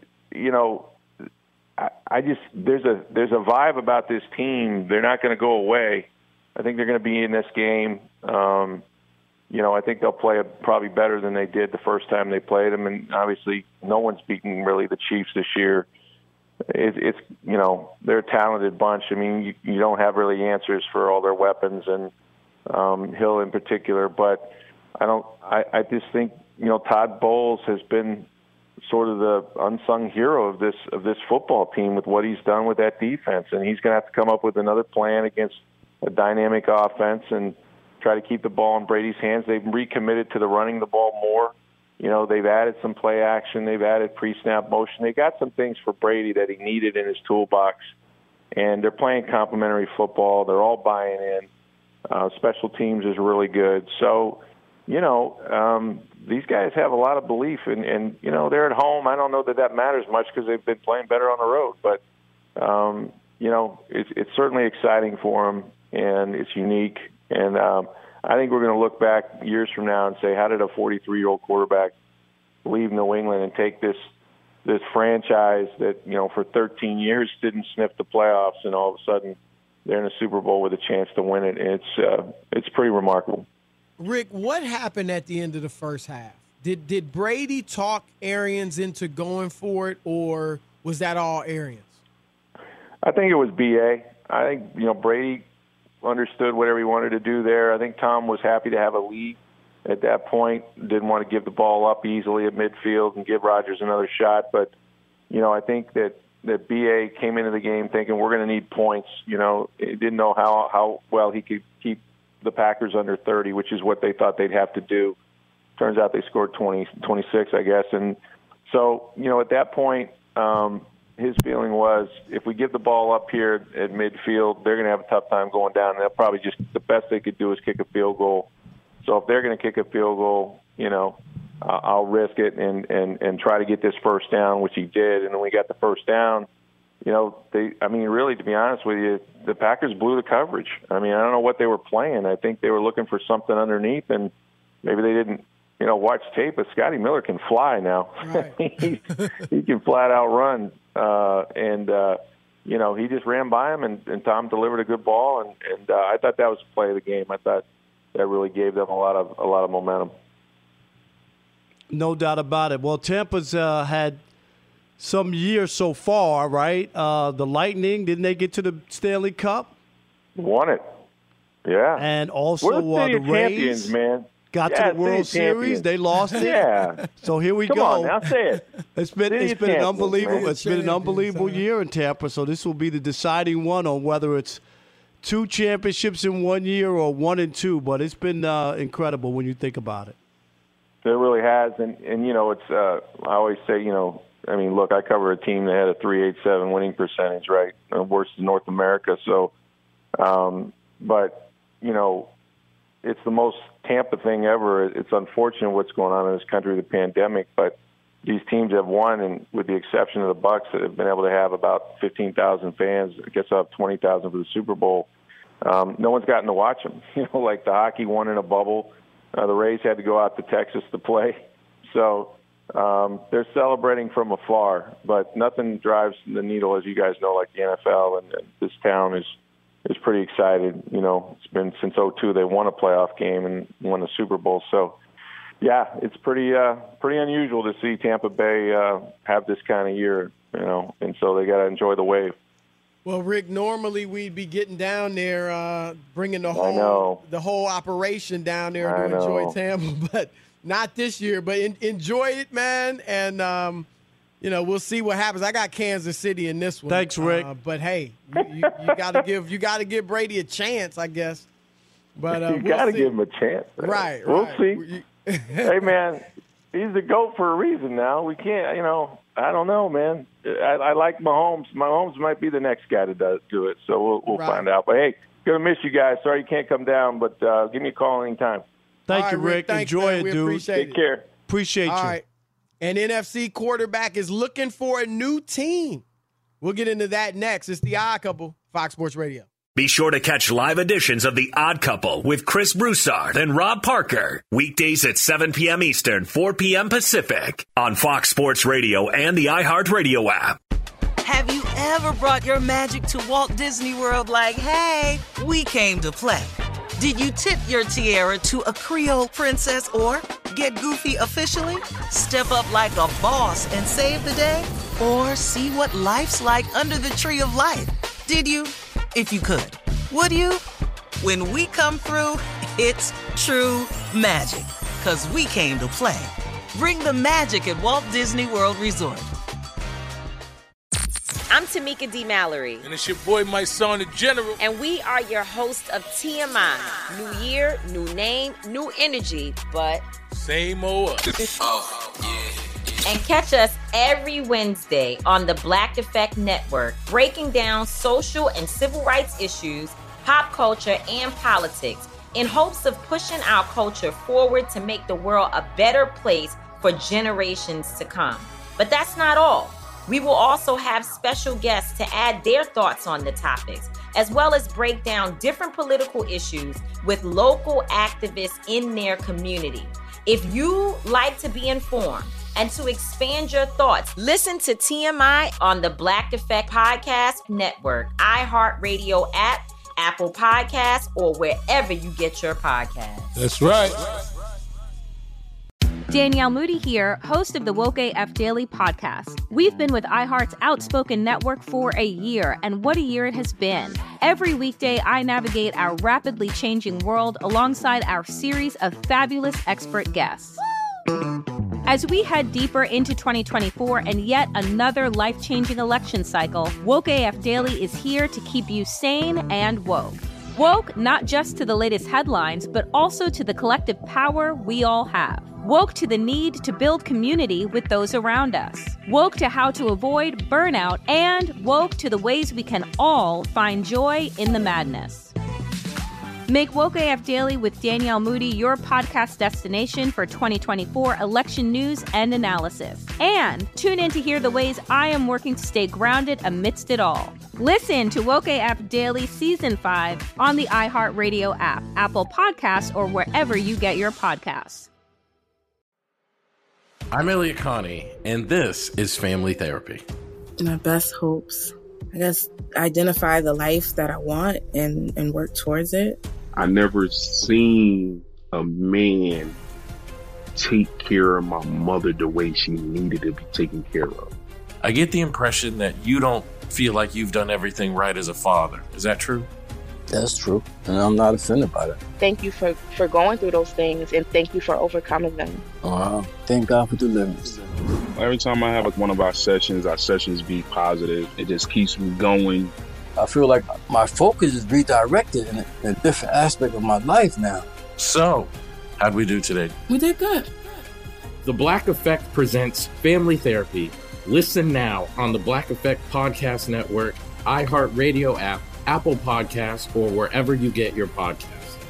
Speaker 3: I just there's a vibe about this team. They're not going to go away. I think they're going to be in this game. I think they'll play probably better than they did the first time they played them. And obviously, no one's beaten really the Chiefs this year. It's they're a talented bunch. You don't have really answers for all their weapons and Hill in particular. But I just think Todd Bowles has been sort of the unsung hero of this football team with what he's done with that defense. And he's going to have to come up with another plan against a dynamic offense and try to keep the ball in Brady's hands. They've recommitted to the running the ball more. You know, they've added some play action. They've added pre-snap motion. They got some things for Brady that he needed in his toolbox. And they're playing complementary football. They're all buying in. Special teams is really good. So, you know, these guys have a lot of belief. And, you know, they're at home. I don't know that matters much because they've been playing better on the road. But, you know, it's certainly exciting for them, and it's unique. And I think we're going to look back years from now and say, how did a 43-year-old quarterback leave New England and take this franchise that, you know, for 13 years didn't sniff the playoffs, and all of a sudden they're in a Super Bowl with a chance to win it. And it's pretty remarkable.
Speaker 10: Rick, what happened at the end of the first half? Did Brady talk Arians into going for it, or was that all Arians?
Speaker 3: I think it was BA. I think, you know, Brady understood whatever he wanted to do there. I think Tom was happy to have a lead at that point, didn't want to give the ball up easily at midfield and give Rodgers another shot. But, you know, I think that BA came into the game thinking we're going to need points. You know, he didn't know how well he could keep the Packers under 30, which is what they thought they'd have to do. Turns out they scored 26, I guess. And so, you know, at that point, his feeling was if we give the ball up here at midfield, they're going to have a tough time going down. And they'll probably just the best they could do is kick a field goal. So if they're going to kick a field goal, you know, I'll risk it and try to get this first down, which he did. And then we got the first down. You know, really, to be honest with you, the Packers blew the coverage. I mean, I don't know what they were playing. I think they were looking for something underneath, and maybe they didn't, you know, watch tape. But Scotty Miller can fly now. Right. he can flat out run. You know, he just ran by him, and Tom delivered a good ball. And I thought that was the play of the game. I thought that really gave them a lot of momentum.
Speaker 7: No doubt about it. Well, Tampa's had some years so far, right? The Lightning, didn't they get to the Stanley Cup?
Speaker 3: Won it, yeah.
Speaker 7: And also
Speaker 3: the
Speaker 7: Rays,
Speaker 3: champions, man.
Speaker 7: Got to the World Series. They lost it.
Speaker 3: Yeah.
Speaker 7: So here we
Speaker 3: Come
Speaker 7: go.
Speaker 3: on, now say it.
Speaker 7: It's been an unbelievable year in Tampa. So this will be the deciding one on whether it's 2 championships in 1 year or 1 and 2. But it's been incredible when you think about it.
Speaker 3: It really has, and you know, it's. I always say, you know, I mean, look, I cover a team that had a .387 winning percentage, right? Worst in North America. So, but you know, it's the most Tampa thing ever. It's unfortunate what's going on in this country, the pandemic, but these teams have won, and with the exception of the Bucks that have been able to have about 15,000 fans, I guess up 20,000 for the Super Bowl. No one's gotten to watch them. You know, like the hockey won in a bubble. The Rays had to go out to Texas to play. So they're celebrating from afar, but nothing drives the needle, as you guys know, like the NFL, and this town is pretty excited. You know, it's been since 2002 they won a playoff game and won the Super Bowl. So, yeah, it's pretty unusual to see Tampa Bay have this kind of year, you know, and so they got to enjoy the wave.
Speaker 10: Well, Rick, normally we'd be getting down there, bringing the whole operation down there to enjoy Tampa, but not this year. But enjoy it, man, and you know, we'll see what happens. I got Kansas City in this one.
Speaker 7: Thanks, Rick.
Speaker 10: But hey, you got to give Brady a chance, I guess. But
Speaker 3: you got to give him a chance.
Speaker 10: Right.
Speaker 3: We'll see. Hey, man, he's the GOAT for a reason. Now we can't, you know. I don't know, man. I like Mahomes. Mahomes might be the next guy to do it, so we'll find out. But, hey, going to miss you guys. Sorry you can't come down, but give me a call anytime.
Speaker 7: Thank you, Rick. Enjoy it, dude.
Speaker 3: Take care.
Speaker 7: Appreciate you.
Speaker 10: All right. An NFC quarterback is looking for a new team. We'll get into that next. It's The Odd Couple, Fox Sports Radio.
Speaker 9: Be sure to catch live editions of The Odd Couple with Chris Broussard and Rob Parker. Weekdays at 7 p.m. Eastern, 4 p.m. Pacific on Fox Sports Radio and the iHeartRadio app.
Speaker 1: Have you ever brought your magic to Walt Disney World like, hey, we came to play? Did you tip your tiara to a Creole princess or get goofy officially? Step up like a boss and save the day? Or see what life's like under the tree of life? Did you? If you could. Would you? When we come through, it's true magic. 'Cause we came to play. Bring the magic at Walt Disney World Resort.
Speaker 4: I'm Tamika D. Mallory.
Speaker 5: And it's your boy, my son, the General.
Speaker 4: And we are your hosts of TMI. New year, new name, new energy, but
Speaker 5: same old us. Oh,
Speaker 4: yeah. And catch us every Wednesday on the Black Effect Network, breaking down social and civil rights issues, pop culture, and politics in hopes of pushing our culture forward to make the world a better place for generations to come. But that's not all. We will also have special guests to add their thoughts on the topics, as well as break down different political issues with local activists in their community. If you like to be informed and to expand your thoughts, listen to TMI on the Black Effect Podcast Network, iHeartRadio app, Apple Podcasts, or wherever you get your podcasts.
Speaker 5: That's right.
Speaker 6: Danielle Moody here, host of the Woke AF Daily podcast. We've been with iHeart's Outspoken Network for a year, and what a year it has been. Every weekday, I navigate our rapidly changing world alongside our series of fabulous expert guests. As we head deeper into 2024 and yet another life-changing election cycle, Woke AF Daily is here to keep you sane and woke. Woke not just to the latest headlines, but also to the collective power we all have. Woke to the need to build community with those around us. Woke to how to avoid burnout, and woke to the ways we can all find joy in the madness. Make Woke AF Daily with Danielle Moody your podcast destination for 2024 election news and analysis. And tune in to hear the ways I am working to stay grounded amidst it all. Listen to Woke AF Daily Season 5 on the iHeartRadio app, Apple Podcasts, or wherever you get your podcasts.
Speaker 17: I'm Elliot Connie, and this is Family Therapy.
Speaker 13: My best hopes, I guess, identify the life that I want and work towards it.
Speaker 14: I never seen a man take care of my mother the way she needed to be taken care of.
Speaker 12: I get the impression that you don't feel like you've done everything right as a father. Is that true?
Speaker 15: That's true, and I'm not offended by that.
Speaker 16: Thank you for going through those things, and thank you for overcoming them.
Speaker 15: Thank God for deliverance.
Speaker 14: Every time I have one of our sessions be positive. It just keeps me going.
Speaker 15: I feel like my focus is redirected in a different aspect of my life now.
Speaker 12: So, how'd we do today?
Speaker 13: We did good.
Speaker 17: The Black Effect presents Family Therapy. Listen now on the Black Effect Podcast Network, iHeartRadio app, Apple Podcasts, or wherever you get your podcasts.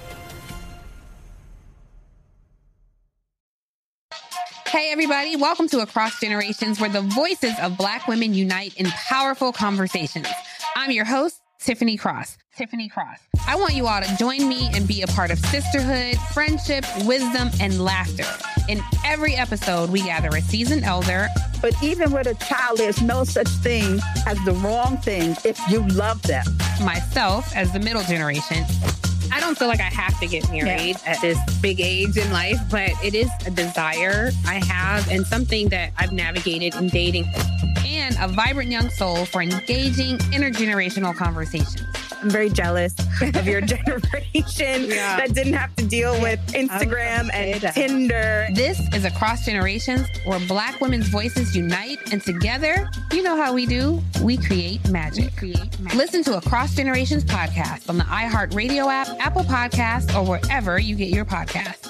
Speaker 18: Hey, everybody. Welcome to Across Generations, where the voices of Black women unite in powerful conversations. I'm your host, Tiffany Cross. I want you all to join me and be a part of sisterhood, friendship, wisdom, and laughter. In every episode, we gather a seasoned elder.
Speaker 19: But even with a child, there's no such thing as the wrong thing if you love them.
Speaker 18: Myself as the middle generation. I don't feel like I have to get married at this big age in life, but it is a desire I have and something that I've navigated in dating. And a vibrant young soul for engaging intergenerational conversations.
Speaker 20: I'm very jealous of your generation that didn't have to deal with Instagram and Tinder.
Speaker 18: This is Across Generations, where Black women's voices unite, and together, you know how we do, we create magic. Listen to Across Generations podcast on the iHeartRadio app, Apple Podcasts, or wherever you get your podcasts.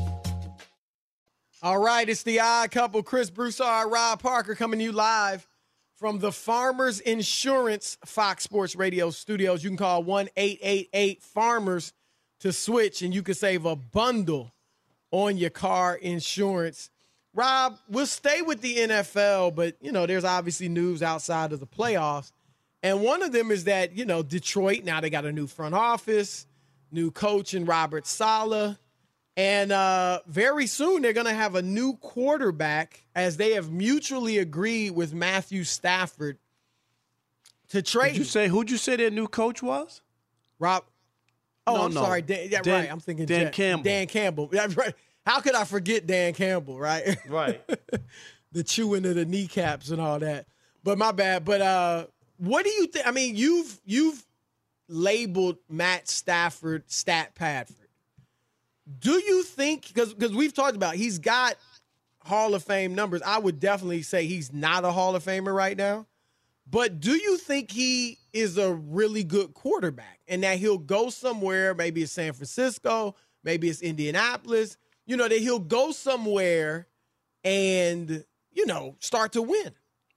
Speaker 10: All right, it's the Odd Couple, Chris Broussard, Rob Parker, coming to you live from the Farmers Insurance Fox Sports Radio studios. You can call 1-888-FARMERS to switch, and you can save a bundle on your car insurance. Rob, we'll stay with the NFL, but, you know, there's obviously news outside of the playoffs. And one of them is that, you know, Detroit, now they got a new front office, new coach in Robert Saleh. And very soon they're going to have a new quarterback, as they have mutually agreed with Matthew Stafford to trade.
Speaker 7: Who'd you say their new coach was?
Speaker 10: Rob. Oh, I'm sorry. Right. I'm thinking
Speaker 7: Dan Campbell.
Speaker 10: Dan Campbell. That's right. How could I forget Dan Campbell, right?
Speaker 7: Right.
Speaker 10: The chewing of the kneecaps and all that. But my bad. But what do you think? I mean, you've labeled Matt Stafford Stat Padford. Do you think, because we've talked about, he's got Hall of Fame numbers. I would definitely say he's not a Hall of Famer right now. But do you think he is a really good quarterback and that he'll go somewhere, maybe it's San Francisco, maybe it's Indianapolis, that he'll go somewhere and, start to win?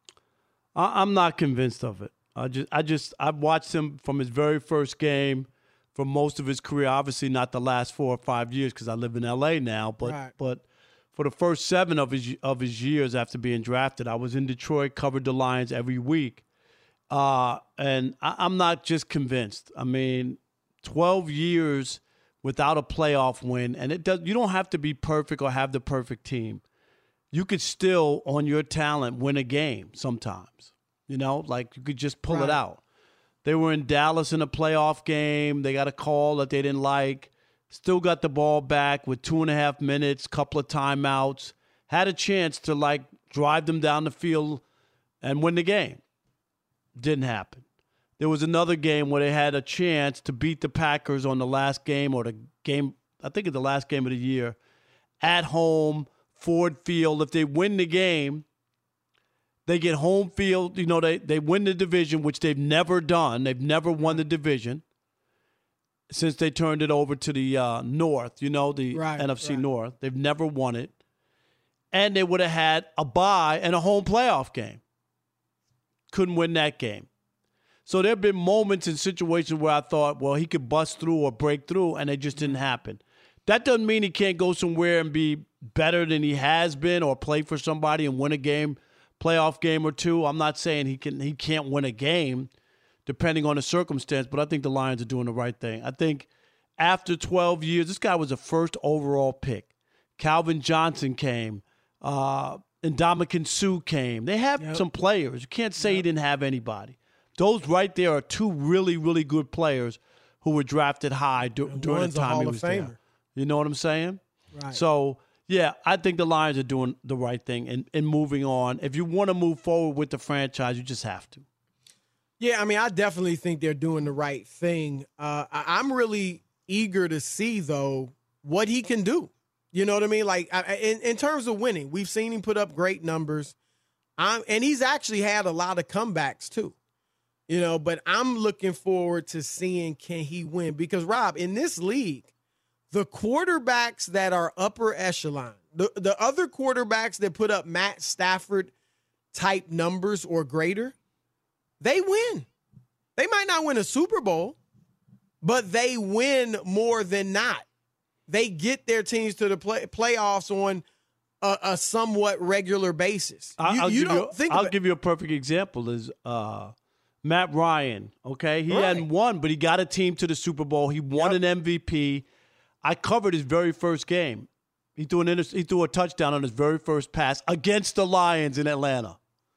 Speaker 7: I'm not convinced of it. I've watched him from his very first game for most of his career. Obviously not the last 4 or 5 years because I live in L.A. now, but for the first 7 of his years after being drafted, I was in Detroit, covered the Lions every week, and I'm not just convinced. I mean, 12 years without a playoff win, and you don't have to be perfect or have the perfect team. You could still, on your talent, win a game sometimes. Like you could just pull it out. They were in Dallas in a playoff game. They got a call that they didn't like. Still got the ball back with 2.5 minutes, couple of timeouts. Had a chance to, drive them down the field and win the game. Didn't happen. There was another game where they had a chance to beat the Packers on the last game or the game, I think it's the last game of the year, at home, Ford Field. If they win the game, they get home field. They win the division, which they've never done. They've never won the division since they turned it over to the North, the NFC North. They've never won it. And they would have had a bye and a home playoff game. Couldn't win that game. So there have been moments in situations where I thought, well, he could bust through or break through, and it just didn't happen. That doesn't mean he can't go somewhere and be better than he has been or play for somebody and win a game, playoff game or two. I'm not saying he can't win a game depending on the circumstance, but I think the Lions are doing the right thing. I think after 12 years, this guy was a first overall pick. Calvin Johnson came. Ndamukong Suh came. They have some players. You can't say he didn't have anybody. Those right there are 2 really, really good players who were drafted high during the time he was there. You know what I'm saying?
Speaker 10: Right.
Speaker 7: So, yeah, I think the Lions are doing the right thing and moving on. If you want to move forward with the franchise, you just have to.
Speaker 10: Yeah, I mean, I definitely think they're doing the right thing. I'm really eager to see, though, what he can do. You know what I mean? Like, in terms of winning, we've seen him put up great numbers. And he's actually had a lot of comebacks, too. But I'm looking forward to seeing can he win. Because, Rob, in this league, the quarterbacks that are upper echelon, the other quarterbacks that put up Matt Stafford-type numbers or greater, they win. They might not win a Super Bowl, but they win more than not. They get their teams to the playoffs on a somewhat regular basis.
Speaker 7: I'll give you a perfect example is Matt Ryan, okay? He hadn't won, but he got a team to the Super Bowl. He won an MVP. I covered his very first game. He threw a touchdown on his very first pass against the Lions in Atlanta.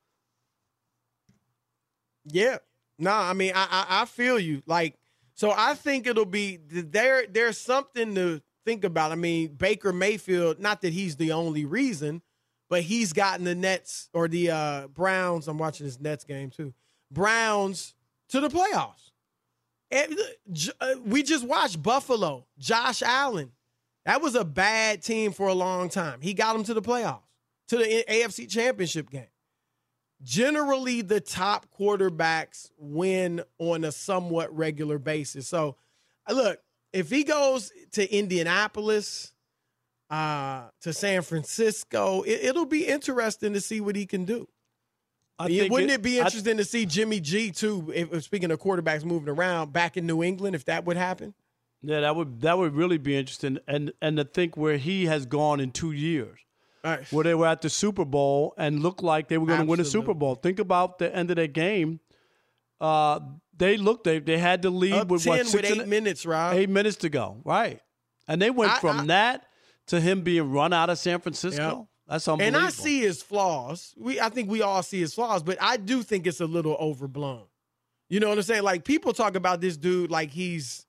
Speaker 10: Yeah. No, I mean, I feel you. So I think it'll be there's something to think about. I mean, Baker Mayfield, not that he's the only reason, but he's gotten the Nets or the Browns. I'm watching this Nets game too. Browns to the playoffs. And we just watched Buffalo, Josh Allen. That was a bad team for a long time. He got them to the playoffs, to the AFC Championship game. Generally, the top quarterbacks win on a somewhat regular basis. So, look, if he goes to Indianapolis, to San Francisco, it'll be interesting to see what he can do. Wouldn't it be interesting to see Jimmy G, too, if speaking of quarterbacks moving around, back in New England, if that would happen?
Speaker 7: Yeah, that would really be interesting. And to think where he has gone in 2 years, where they were at the Super Bowl and looked like they were going to win a Super Bowl. Think about the end of that game. They had the lead
Speaker 10: up
Speaker 7: with
Speaker 10: 10 with 8 minutes, Rob.
Speaker 7: 8 minutes to go, right? And they went from that to him being run out of San Francisco.
Speaker 10: Yep.
Speaker 7: That's unbelievable.
Speaker 10: And I see his flaws. I think we all see his flaws, but I do think it's a little overblown. You know what I'm saying? Like, people talk about this dude like he's,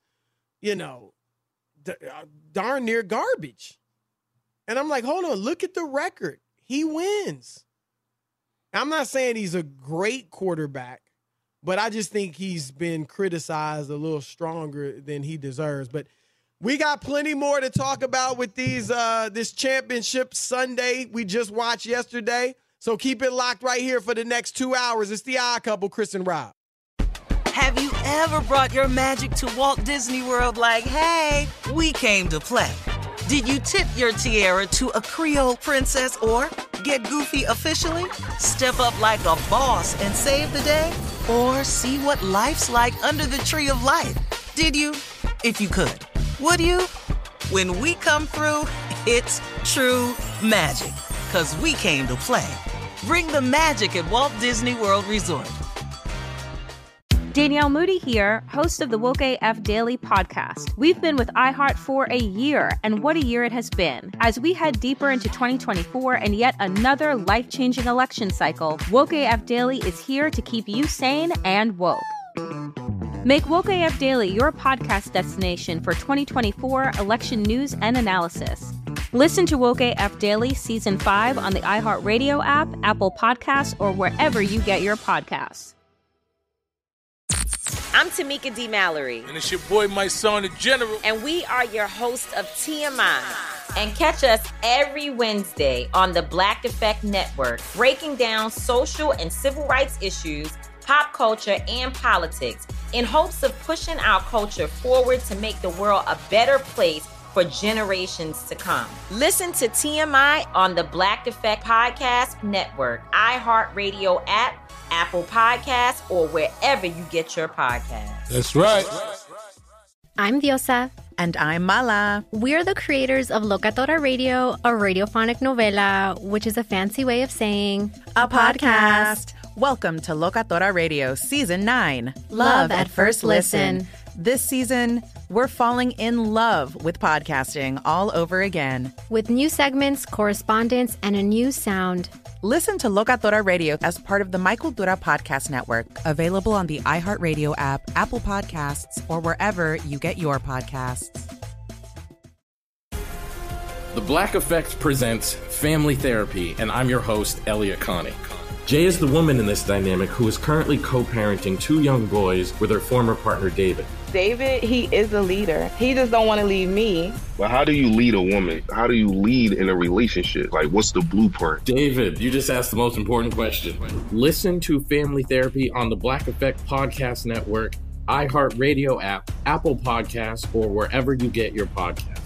Speaker 10: darn near garbage. And I'm like, hold on, look at the record. He wins. I'm not saying he's a great quarterback, but I just think he's been criticized a little stronger than he deserves. But We got plenty more to talk about with these this championship Sunday we just watched yesterday. So keep it locked right here for the next 2 hours. It's the Odd Couple, Chris and Rob.
Speaker 1: Have you ever brought your magic to Walt Disney World like, hey, we came to play? Did you tip your tiara to a Creole princess or get goofy officially? Step up like a boss and save the day? Or see what life's like under the tree of life? Did you? If you could. Would you? When we come through, it's true magic. 'Cause we came to play. Bring the magic at Walt Disney World Resort.
Speaker 6: Danielle Moody here, host of the Woke AF Daily podcast. We've been with iHeart for a year, and what a year it has been. As we head deeper into 2024 and yet another life-changing election cycle, Woke AF Daily is here to keep you sane and woke. Make Woke AF Daily your podcast destination for 2024 election news and analysis. Listen to Woke AF Daily Season 5 on the iHeartRadio app, Apple Podcasts, or wherever you get your podcasts.
Speaker 4: I'm Tamika D. Mallory.
Speaker 5: And it's your boy, my son, the General.
Speaker 4: And we are your hosts of TMI. And catch us every Wednesday on the Black Effect Network, breaking down social and civil rights issues, pop culture, and politics in hopes of pushing our culture forward to make the world a better place for generations to come. Listen to TMI on the Black Effect Podcast Network, iHeartRadio app, Apple Podcasts, or wherever you get your podcasts.
Speaker 5: That's right.
Speaker 8: I'm Diosa.
Speaker 11: And I'm Mala.
Speaker 8: We're the creators of Locatora Radio, a radiophonic novela, which is a fancy way of saying
Speaker 11: a podcast. Welcome to Locatora Radio Season 9.
Speaker 8: Love at First Listen.
Speaker 11: This season, we're falling in love with podcasting all over again.
Speaker 8: With new segments, correspondence, and a new sound.
Speaker 11: Listen to Locatora Radio as part of the My Cultura Podcast Network, available on the iHeartRadio app, Apple Podcasts, or wherever you get your podcasts.
Speaker 17: The Black Effect presents Family Therapy, and I'm your host, Elliot Connie. Jay is the woman in this dynamic who is currently co-parenting 2 young boys with her former partner, David.
Speaker 16: David, he is a leader. He just don't want to leave me.
Speaker 14: But how do you lead a woman? How do you lead in a relationship? Like, what's the blueprint?
Speaker 17: David, you just asked the most important question. Listen to Family Therapy on the Black Effect Podcast Network, iHeartRadio app, Apple Podcasts, or wherever you get your podcasts.